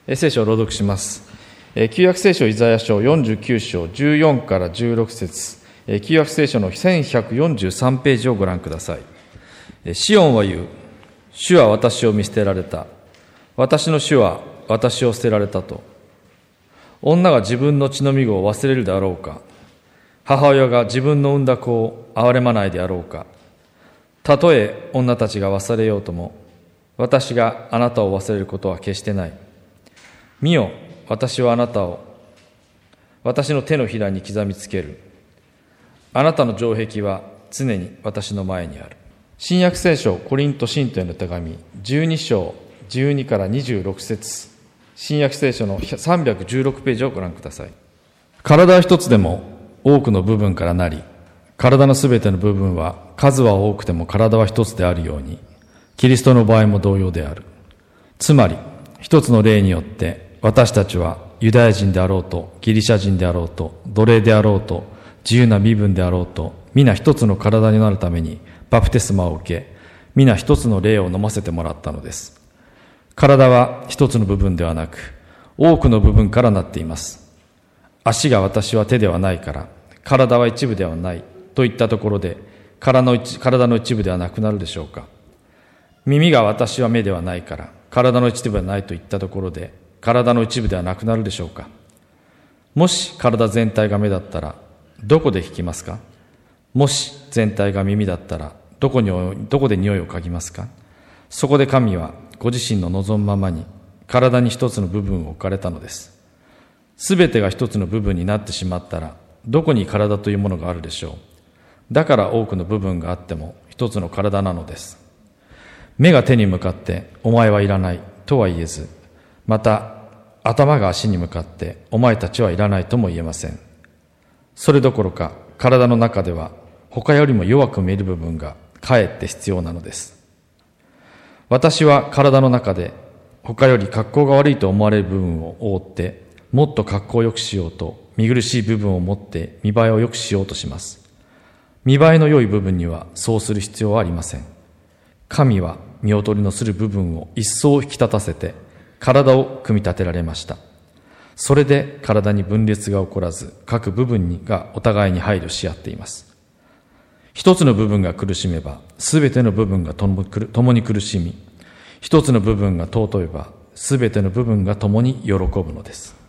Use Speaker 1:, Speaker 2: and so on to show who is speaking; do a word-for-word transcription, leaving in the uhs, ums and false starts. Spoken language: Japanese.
Speaker 1: 聖書を朗読します。旧約聖書イザヤ書よんじゅうきゅう章じゅうよんからじゅうろく節、旧約聖書のせんひゃくよんじゅうさんページをご覧ください。シオンは言う、主は私を見捨てられた。私の主は私を捨てられたと。女が自分の血のみ子を忘れるであろうか。母親が自分の産んだ子を憐れまないであろうか。たとえ女たちが忘れようとも、私があなたを忘れることは決してない。見よ、私はあなたを私の手のひらに刻みつける。あなたの城壁は常に私の前にある。新約聖書コリント信徒への手紙じゅうに章じゅうにからにじゅうろく節、新約聖書のさんびゃくじゅうろくページをご覧ください。体は一つでも多くの部分からなり、体のすべての部分は数は多くても体は一つであるように、キリストの場合も同様である。つまり一つの霊によって私たちはユダヤ人であろうとギリシャ人であろうと奴隷であろうと自由な身分であろうと皆一つの体になるためにバプテスマを受け、皆一つの霊を飲ませてもらったのです。体は一つの部分ではなく多くの部分からなっています。足が私は手ではないから体は一部ではないといったところで体の一、体の一部ではなくなるでしょうか。耳が私は目ではないから体の一部ではないといったところで体の一部ではなくなるでしょうか。もし体全体が目だったらどこで聞きますか。もし全体が耳だったらどこにどこで匂いを嗅ぎますか。そこで神はご自身の望むままに体に一つの部分を置かれたのです。すべてが一つの部分になってしまったらどこに体というものがあるでしょう。だから多くの部分があっても一つの体なのです。目が手に向かってお前はいらないとは言えず、また頭が足に向かってお前たちはいらないとも言えません。それどころか体の中では他よりも弱く見える部分がかえって必要なのです。私は体の中で他より格好が悪いと思われる部分を覆ってもっと格好を良くしようと見苦しい部分を持って見栄えを良くしようとします。見栄えの良い部分にはそうする必要はありません。神は見劣りのする部分を一層引き立たせて体を組み立てられました。それで体に分裂が起こらず各部分がお互いに配慮し合っています。一つの部分が苦しめばすべての部分が共に苦しみ、一つの部分が尊べばすべての部分が共に喜ぶのです。